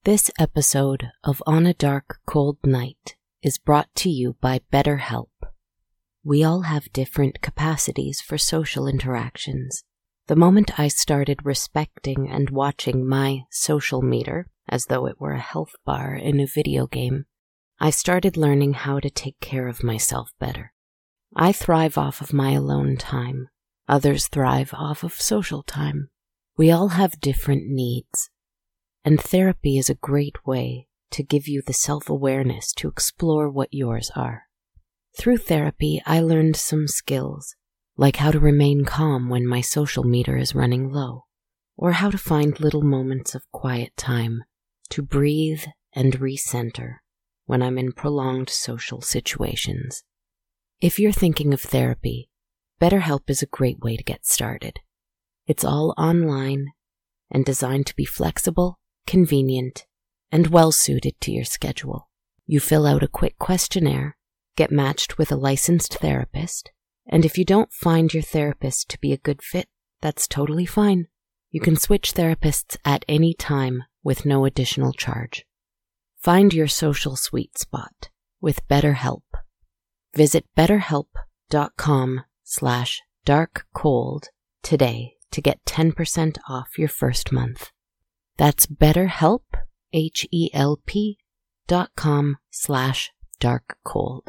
This episode of On a Dark, Cold Night is brought to you by BetterHelp. We all have different capacities for social interactions. The moment I started respecting and watching my social meter, as though it were a health bar in a video game, I started learning how to take care of myself better. I thrive off of my alone time. Others thrive off of social time. We all have different needs. And therapy is a great way to give you the self-awareness to explore what yours are. Through therapy, I learned some skills, like how to remain calm when my social meter is running low, or how to find little moments of quiet time to breathe and recenter when I'm in prolonged social situations. If you're thinking of therapy, BetterHelp is a great way to get started. It's all online and designed to be flexible, convenient, and well-suited to your schedule. You fill out a quick questionnaire, get matched with a licensed therapist, and if you don't find your therapist to be a good fit, that's totally fine. You can switch therapists at any time with no additional charge. Find your social sweet spot with BetterHelp. Visit betterhelp.com/darkcold today to get 10% off your first month. That's BetterHelp, HELP.com/darkcold.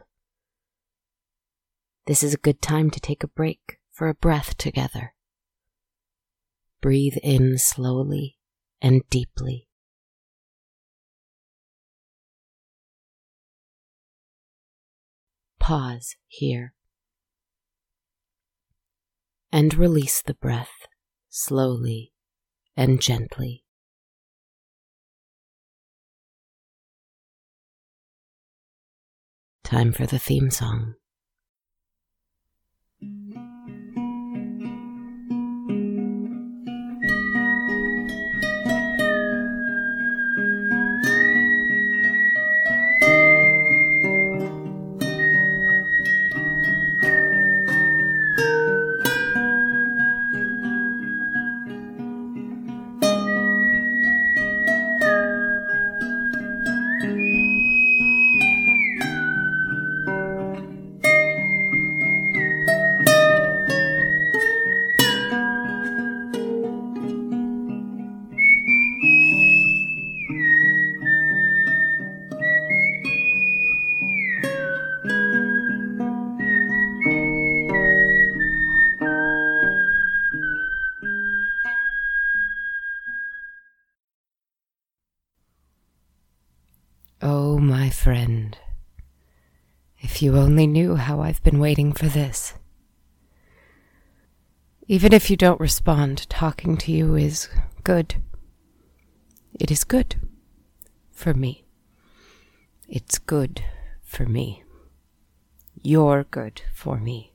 This is a good time to take a break for a breath together. Breathe in slowly and deeply. Pause here. And release the breath slowly and gently. Time for the theme song. Oh, my friend, if you only knew how I've been waiting for this. Even if you don't respond, talking to you is good. It is good for me. It's good for me. You're good for me.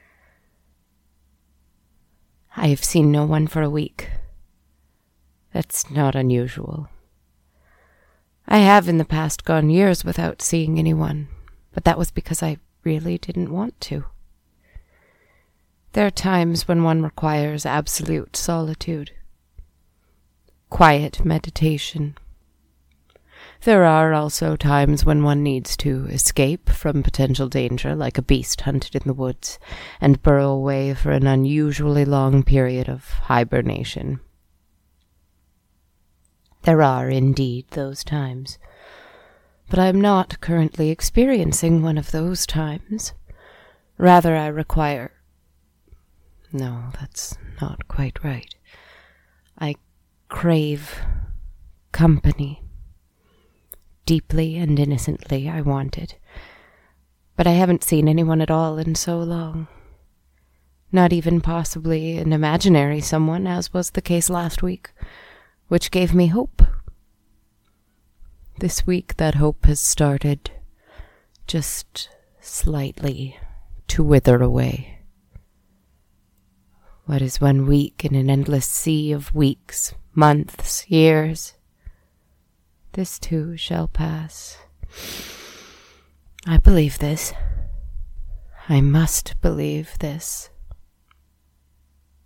I have seen no one for a week. That's not unusual. I have in the past gone years without seeing anyone, but that was because I really didn't want to. There are times when one requires absolute solitude, quiet meditation. There are also times when one needs to escape from potential danger like a beast hunted in the woods and burrow away for an unusually long period of hibernation. There are indeed those times, but I am not currently experiencing one of those times. Rather, I require... No, that's not quite right. I crave company. Deeply and innocently, I want it. But I haven't seen anyone at all in so long. Not even possibly an imaginary someone, as was the case last week, which gave me hope. This week that hope has started, just slightly, to wither away. What is 1 week in an endless sea of weeks, months, years? This too shall pass. I believe this. I must believe this.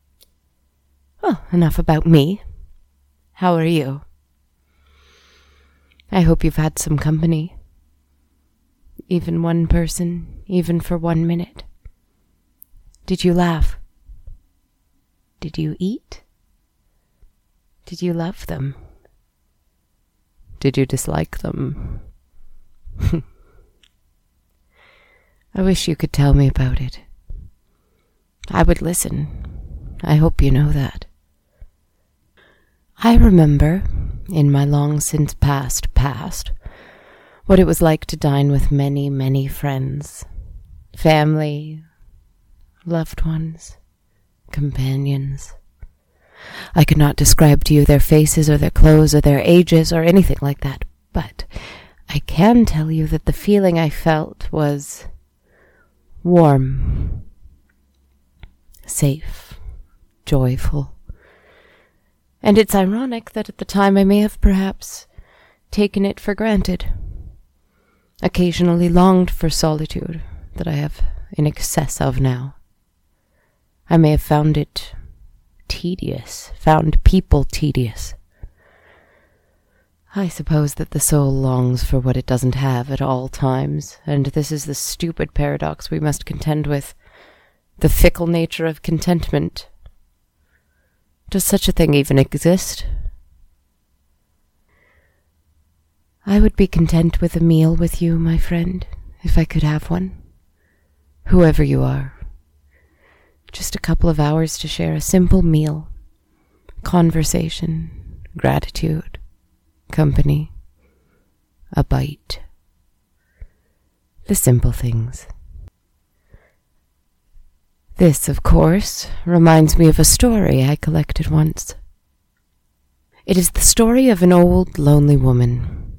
Well, enough about me. How are you? I hope you've had some company. Even one person, even for 1 minute. Did you laugh? Did you eat? Did you love them? Did you dislike them? I wish you could tell me about it. I would listen. I hope you know that. I remember, in my long since past, what it was like to dine with many, many friends, family, loved ones, companions. I could not describe to you their faces or their clothes or their ages or anything like that, but I can tell you that the feeling I felt was warm, safe, joyful. And it's ironic that at the time I may have perhaps taken it for granted, occasionally longed for solitude that I have in excess of now. I may have found it tedious, found people tedious. I suppose that the soul longs for what it doesn't have at all times, and this is the stupid paradox we must contend with, the fickle nature of contentment. Does such a thing even exist? I would be content with a meal with you, my friend, if I could have one. Whoever you are. Just a couple of hours to share a simple meal, conversation, gratitude, company, a bite. The simple things. This, of course, reminds me of a story I collected once. It is the story of an old, lonely woman.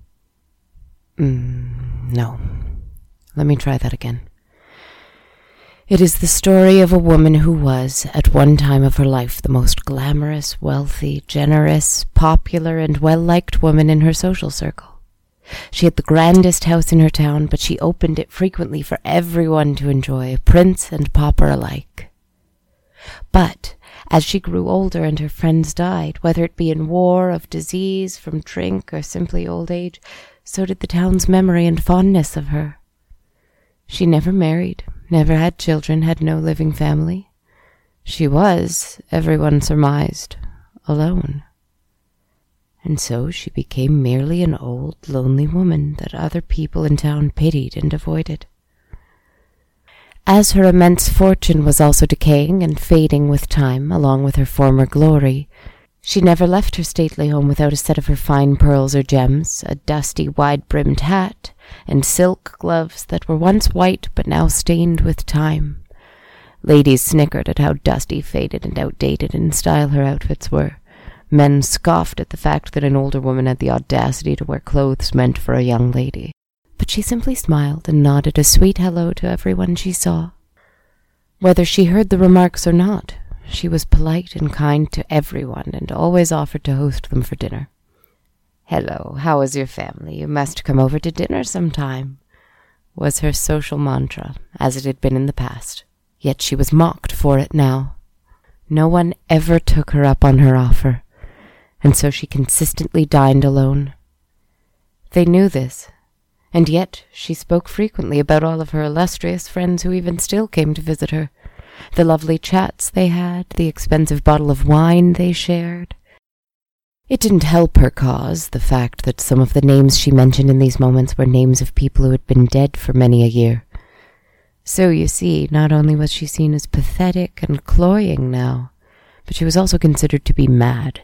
No. Let me try that again. It is the story of a woman who was, at one time of her life, the most glamorous, wealthy, generous, popular, and well-liked woman in her social circle. She had the grandest house in her town, but she opened it frequently for everyone to enjoy, prince and pauper alike. But as she grew older and her friends died, whether it be in war, of disease, from drink, or simply old age, so did the town's memory and fondness of her. She never married, never had children, had no living family. She was, everyone surmised, alone. And so she became merely an old, lonely woman that other people in town pitied and avoided. As her immense fortune was also decaying and fading with time, along with her former glory, she never left her stately home without a set of her fine pearls or gems, a dusty, wide-brimmed hat, and silk gloves that were once white but now stained with time. Ladies snickered at how dusty, faded, and outdated in style her outfits were. Men scoffed at the fact that an older woman had the audacity to wear clothes meant for a young lady. But she simply smiled and nodded a sweet hello to everyone she saw. Whether she heard the remarks or not, she was polite and kind to everyone and always offered to host them for dinner. "Hello, how is your family? You must come over to dinner sometime," was her social mantra, as it had been in the past. Yet she was mocked for it now. No one ever took her up on her offer, and so she consistently dined alone. They knew this, and yet she spoke frequently about all of her illustrious friends who even still came to visit her, the lovely chats they had, the expensive bottle of wine they shared. It didn't help her cause, the fact that some of the names she mentioned in these moments were names of people who had been dead for many a year. So, you see, not only was she seen as pathetic and cloying now, but she was also considered to be mad.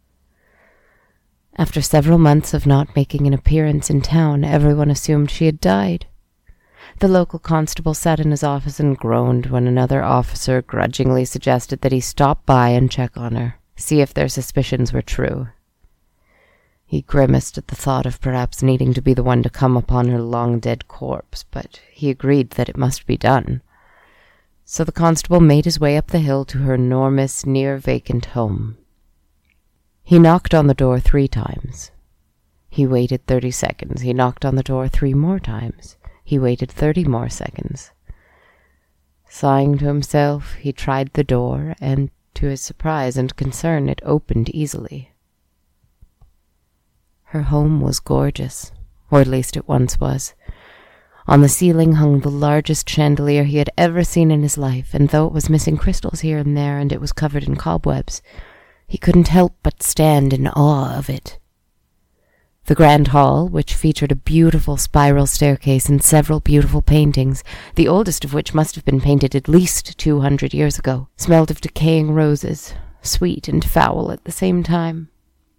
After several months of not making an appearance in town, everyone assumed she had died. The local constable sat in his office and groaned when another officer grudgingly suggested that he stop by and check on her, see if their suspicions were true. He grimaced at the thought of perhaps needing to be the one to come upon her long-dead corpse, but he agreed that it must be done. So the constable made his way up the hill to her enormous, near-vacant home. He knocked on the door 3 times. He waited 30 seconds. He knocked on the door 3 more times. He waited 30 more seconds. Sighing to himself, he tried the door, and to his surprise and concern, it opened easily. Her home was gorgeous, or at least it once was. On the ceiling hung the largest chandelier he had ever seen in his life, and though it was missing crystals here and there and it was covered in cobwebs, he couldn't help but stand in awe of it. The grand hall, which featured a beautiful spiral staircase and several beautiful paintings, the oldest of which must have been painted at least 200 years ago, smelled of decaying roses, sweet and foul at the same time.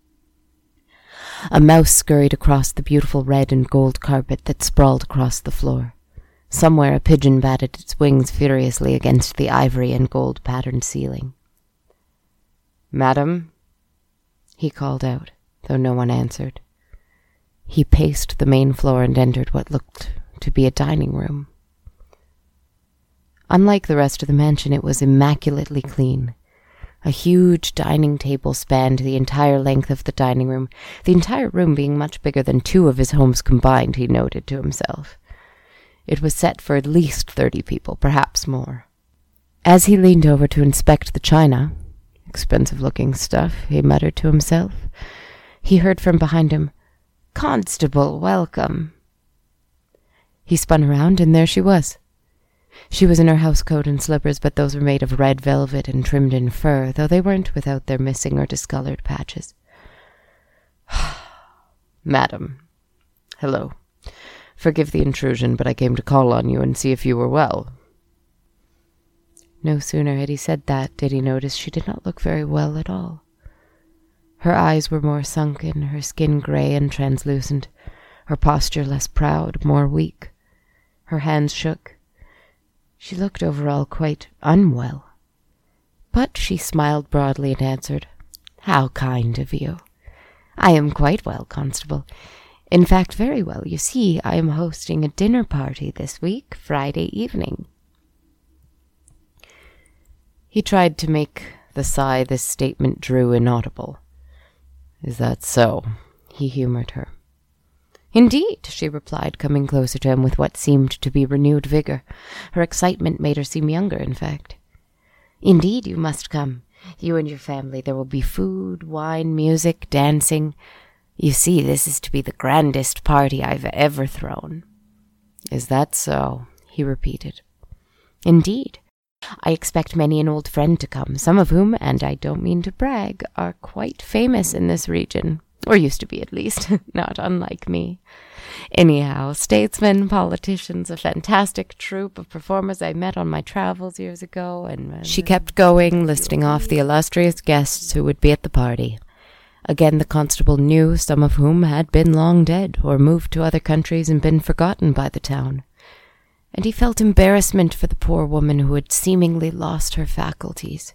A mouse scurried across the beautiful red and gold carpet that sprawled across the floor. Somewhere a pigeon batted its wings furiously against the ivory and gold-patterned ceiling. "Madam?" he called out, though no one answered. He paced the main floor and entered what looked to be a dining room. Unlike the rest of the mansion, it was immaculately clean. A huge dining table spanned the entire length of the dining room, the entire room being much bigger than 2 of his homes combined, he noted to himself. It was set for at least 30 people, perhaps more. As he leaned over to inspect the china, expensive-looking stuff, he muttered to himself, he heard from behind him, "Constable, welcome." He spun around, and there she was. She was in her housecoat and slippers, but those were made of red velvet and trimmed in fur, though they weren't without their missing or discolored patches. "Madam, hello. Forgive the intrusion, but I came to call on you and see if you were well." No sooner had he said that did he notice she did not look very well at all. Her eyes were more sunken, her skin grey and translucent, her posture less proud, more weak. Her hands shook. She looked overall quite unwell. But she smiled broadly and answered, "How kind of you. I am quite well, Constable. In fact, very well. You see, I am hosting a dinner party this week, Friday evening." He tried to make the sigh this statement drew inaudible. "Is that so?" he humored her. "Indeed," she replied, coming closer to him with what seemed to be renewed vigor. Her excitement made her seem younger, in fact. "Indeed, you must come. You and your family. There will be food, wine, music, dancing. You see, this is to be the grandest party I've ever thrown." "Is that so?" he repeated. "Indeed. I expect many an old friend to come, some of whom, and I don't mean to brag, are quite famous in this region. Or used to be, at least, not unlike me. Anyhow, statesmen, politicians, a fantastic troupe of performers I met on my travels years ago, and..." She kept going, listing off the illustrious guests who would be at the party. Again, the constable knew some of whom had been long dead, or moved to other countries and been forgotten by the town. And he felt embarrassment for the poor woman who had seemingly lost her faculties.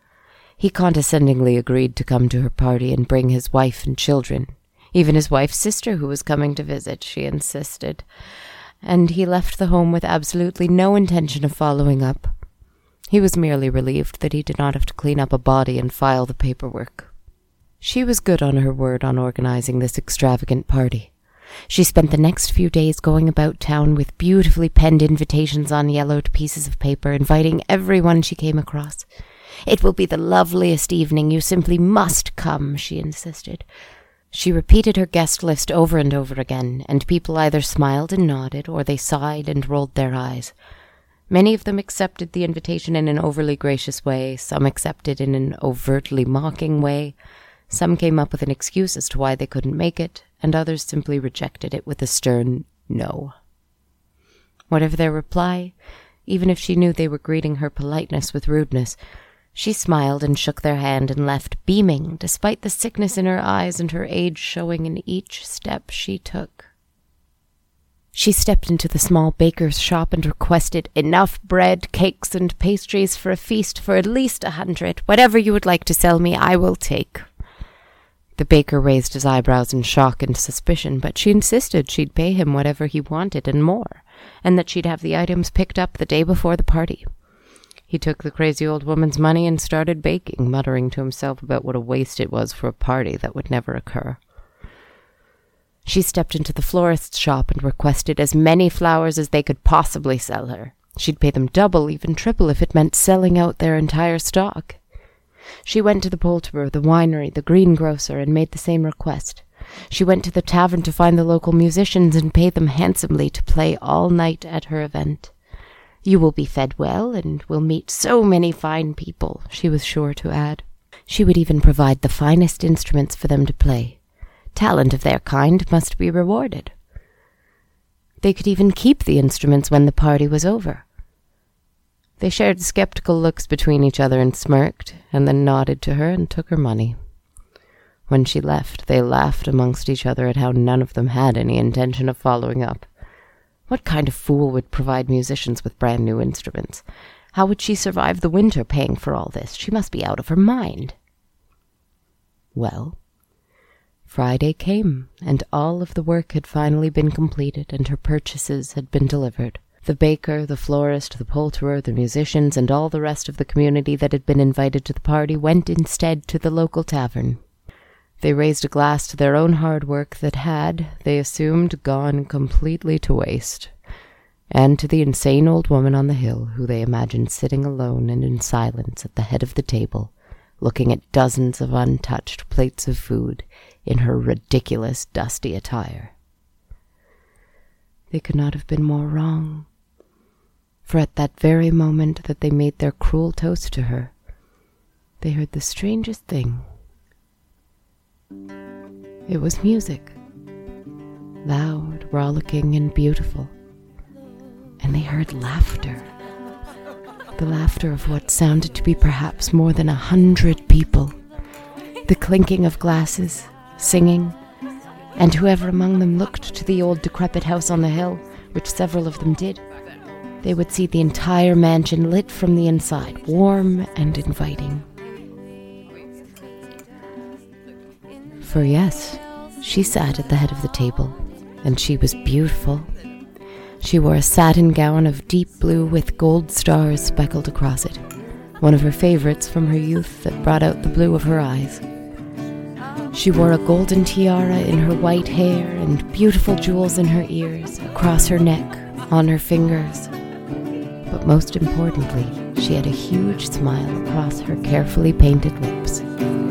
He condescendingly agreed to come to her party and bring his wife and children. Even his wife's sister, who was coming to visit, she insisted. And he left the home with absolutely no intention of following up. He was merely relieved that he did not have to clean up a body and file the paperwork. She was good on her word on organizing this extravagant party. She spent the next few days going about town with beautifully penned invitations on yellowed pieces of paper, inviting everyone she came across. "It will be the loveliest evening. You simply must come," she insisted. She repeated her guest list over and over again, and people either smiled and nodded, or they sighed and rolled their eyes. Many of them accepted the invitation in an overly gracious way, some accepted in an overtly mocking way, some came up with an excuse as to why they couldn't make it, and others simply rejected it with a stern no. Whatever their reply, even if she knew they were greeting her politeness with rudeness, she smiled and shook their hand and left beaming, despite the sickness in her eyes and her age showing in each step she took. She stepped into the small baker's shop and requested enough bread, cakes, and pastries for a feast for at least 100. "Whatever you would like to sell me, I will take." The baker raised his eyebrows in shock and suspicion, but she insisted she'd pay him whatever he wanted and more, and that she'd have the items picked up the day before the party. He took the crazy old woman's money and started baking, muttering to himself about what a waste it was for a party that would never occur. She stepped into the florist's shop and requested as many flowers as they could possibly sell her. She'd pay them double, even triple, if it meant selling out their entire stock. She went to the poulterer, the winery, the greengrocer, and made the same request. She went to the tavern to find the local musicians and pay them handsomely to play all night at her event. "You will be fed well, and will meet so many fine people," she was sure to add. She would even provide the finest instruments for them to play. Talent of their kind must be rewarded. They could even keep the instruments when the party was over. They shared skeptical looks between each other and smirked, and then nodded to her and took her money. When she left, they laughed amongst each other at how none of them had any intention of following up. What kind of fool would provide musicians with brand new instruments? How would she survive the winter paying for all this? She must be out of her mind. Well, Friday came, and all of the work had finally been completed, and her purchases had been delivered. The baker, the florist, the poulterer, the musicians, and all the rest of the community that had been invited to the party went instead to the local tavern. They raised a glass to their own hard work that had, they assumed, gone completely to waste, and to the insane old woman on the hill, who they imagined sitting alone and in silence at the head of the table, looking at dozens of untouched plates of food in her ridiculous, dusty attire. They could not have been more wrong, for at that very moment that they made their cruel toast to her, they heard the strangest thing. It was music, loud, rollicking, and beautiful, and they heard laughter. The laughter of what sounded to be perhaps more than 100 people, the clinking of glasses, singing, and whoever among them looked to the old decrepit house on the hill, which several of them did, they would see the entire mansion lit from the inside, warm and inviting. For yes, she sat at the head of the table, and she was beautiful. She wore a satin gown of deep blue with gold stars speckled across it, one of her favorites from her youth that brought out the blue of her eyes. She wore a golden tiara in her white hair and beautiful jewels in her ears, across her neck, on her fingers. But most importantly, she had a huge smile across her carefully painted lips.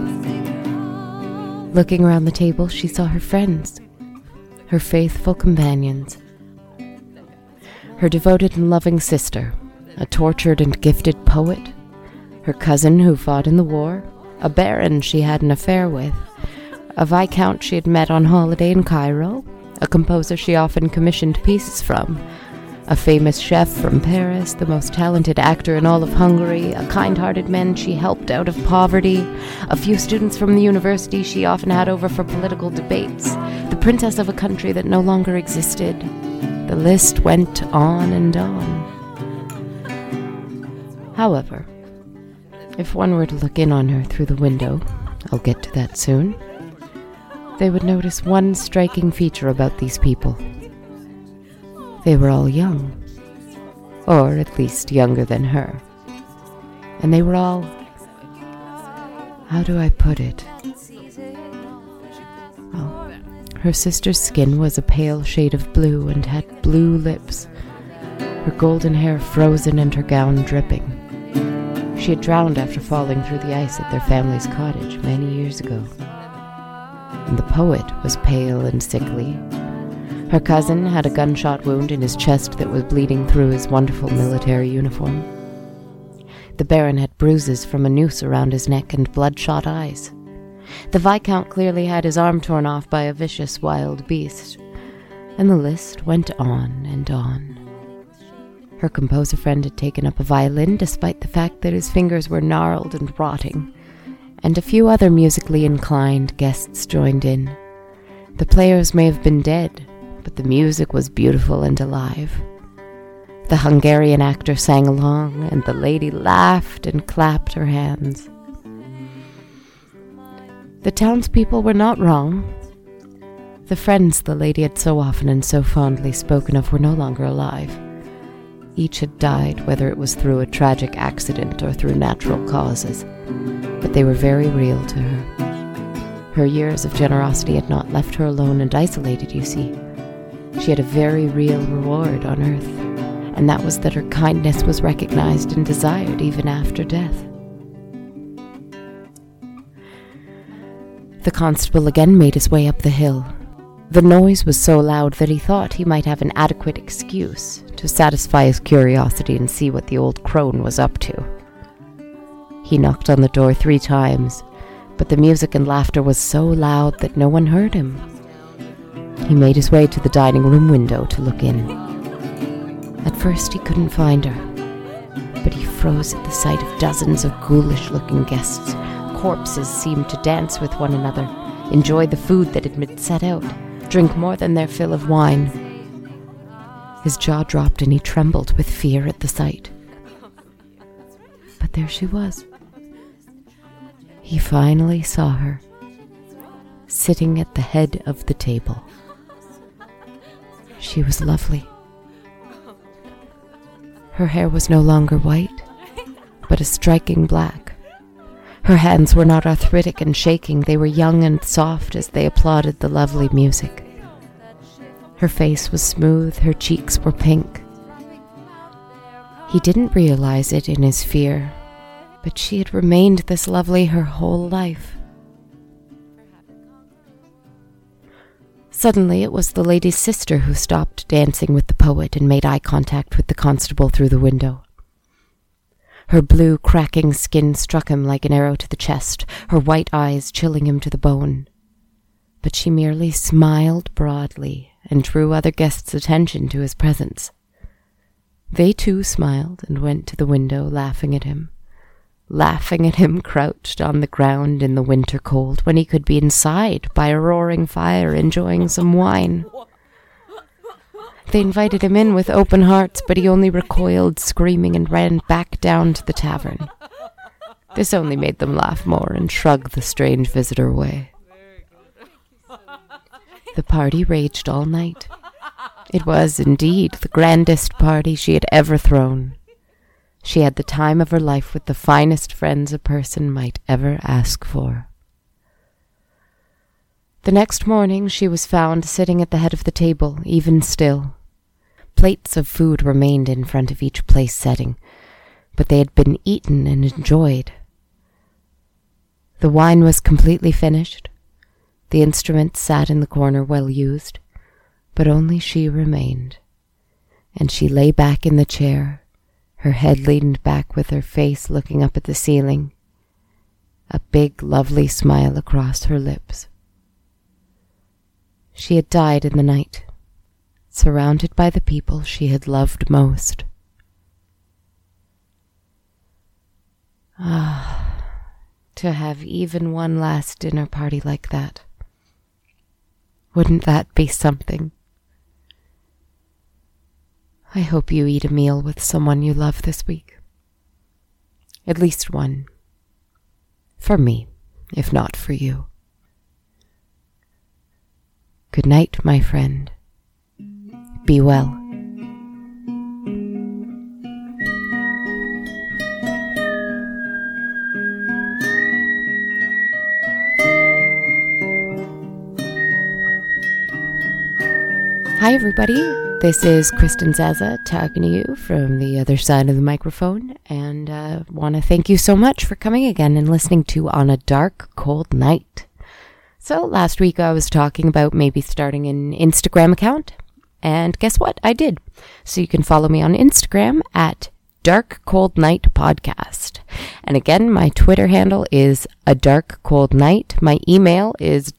Looking around the table, she saw her friends, her faithful companions, her devoted and loving sister, a tortured and gifted poet, her cousin who fought in the war, a baron she had an affair with, a viscount she had met on holiday in Cairo, a composer she often commissioned pieces from, a famous chef from Paris, the most talented actor in all of Hungary, a kind-hearted man she helped out of poverty, a few students from the university she often had over for political debates, the princess of a country that no longer existed. The list went on and on. However, if one were to look in on her through the window, I'll get to that soon, they would notice one striking feature about these people. They were all young, or at least younger than her. And they were all, how do I put it? Oh, her sister's skin was a pale shade of blue and had blue lips, her golden hair frozen and her gown dripping. She had drowned after falling through the ice at their family's cottage many years ago. And the poet was pale and sickly. Her cousin had a gunshot wound in his chest that was bleeding through his wonderful military uniform. The baron had bruises from a noose around his neck and bloodshot eyes. The viscount clearly had his arm torn off by a vicious wild beast. And the list went on and on. Her composer friend had taken up a violin despite the fact that his fingers were gnarled and rotting, and a few other musically inclined guests joined in. The players may have been dead, but the music was beautiful and alive. The Hungarian actor sang along, and the lady laughed and clapped her hands. The townspeople were not wrong. The friends the lady had so often and so fondly spoken of were no longer alive. Each had died, whether it was through a tragic accident or through natural causes, but they were very real to her. Her years of generosity had not left her alone and isolated, you see. She had a very real reward on earth, and that was that her kindness was recognized and desired even after death. The constable again made his way up the hill. The noise was so loud that he thought he might have an adequate excuse to satisfy his curiosity and see what the old crone was up to. He knocked on the door 3 times, but the music and laughter was so loud that no one heard him. He made his way to the dining room window to look in. At first he couldn't find her, but he froze at the sight of dozens of ghoulish-looking guests. Corpses seemed to dance with one another, enjoy the food that had been set out, drink more than their fill of wine. His jaw dropped and he trembled with fear at the sight. But there she was. He finally saw her, sitting at the head of the table. She was lovely. Her hair was no longer white, but a striking black. Her hands were not arthritic and shaking, they were young and soft as they applauded the lovely music. Her face was smooth, her cheeks were pink. He didn't realize it in his fear, but she had remained this lovely her whole life. Suddenly it was the lady's sister who stopped dancing with the poet and made eye contact with the constable through the window. Her blue, cracking skin struck him like an arrow to the chest, her white eyes chilling him to the bone. But she merely smiled broadly and drew other guests' attention to his presence. They too smiled and went to the window, laughing at him crouched on the ground in the winter cold when he could be inside by a roaring fire enjoying some wine. They invited him in with open hearts, but he only recoiled, screaming, and ran back down to the tavern. This only made them laugh more and shrug the strange visitor away. The party raged all night. It was, indeed, the grandest party she had ever thrown. She had the time of her life with the finest friends a person might ever ask for. The next morning she was found sitting at the head of the table, even still. Plates of food remained in front of each place setting, but they had been eaten and enjoyed. The wine was completely finished. The instruments sat in the corner well used, but only she remained, and she lay back in the chair, her head leaned back with her face looking up at the ceiling, a big, lovely smile across her lips. She had died in the night, surrounded by the people she had loved most. Ah, to have even one last dinner party like that. Wouldn't that be something? I hope you eat a meal with someone you love this week. At least one. For me, if not for you. Good night, my friend. Be well. Hi, everybody. This is Kristen Zaza talking to you from the other side of the microphone, and want to thank you so much for coming again and listening to On a Dark, Cold Night. So last week I was talking about maybe starting an Instagram account, and guess what? I did. So you can follow me on Instagram at Dark Cold Night Podcast. And again, my Twitter handle is A Dark Cold Night. My email is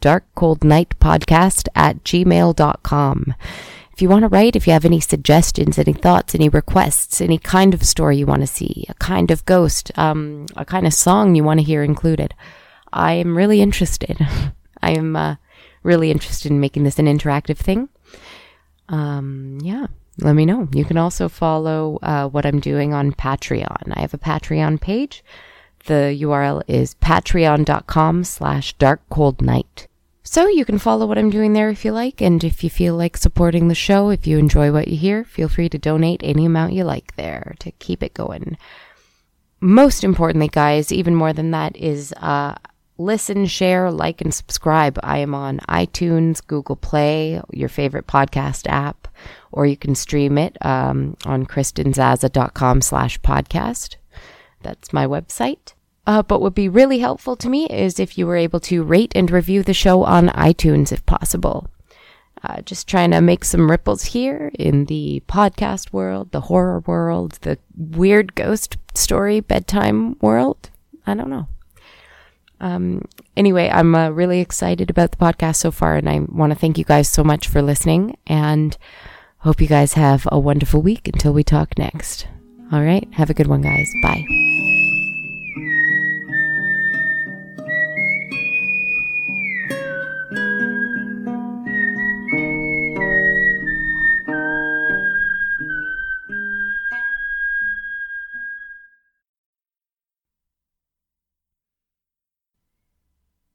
darkcoldnightpodcast@gmail.com. If you want to write, if you have any suggestions, any thoughts, any requests, any kind of story you want to see, a kind of ghost, a kind of song you want to hear included, I am really interested. I am really interested in making this an interactive thing. Yeah, let me know. You can also follow what I'm doing on Patreon. I have a Patreon page. The URL is patreon.com/darkcoldnight. So you can follow what I'm doing there if you like, and if you feel like supporting the show, if you enjoy what you hear, feel free to donate any amount you like there to keep it going. Most importantly, guys, even more than that, is listen, share, like, and subscribe. I am on iTunes, Google Play, your favorite podcast app, or you can stream it on kristenzaza.com/podcast. That's my website. But would be really helpful to me is if you were able to rate and review the show on iTunes if possible. Just trying to make some ripples here in the podcast world, the horror world, the weird ghost story bedtime world. I don't know. Anyway, I'm really excited about the podcast so far, and I want to thank you guys so much for listening, and hope you guys have a wonderful week until we talk next. All right, have a good one, guys. Bye.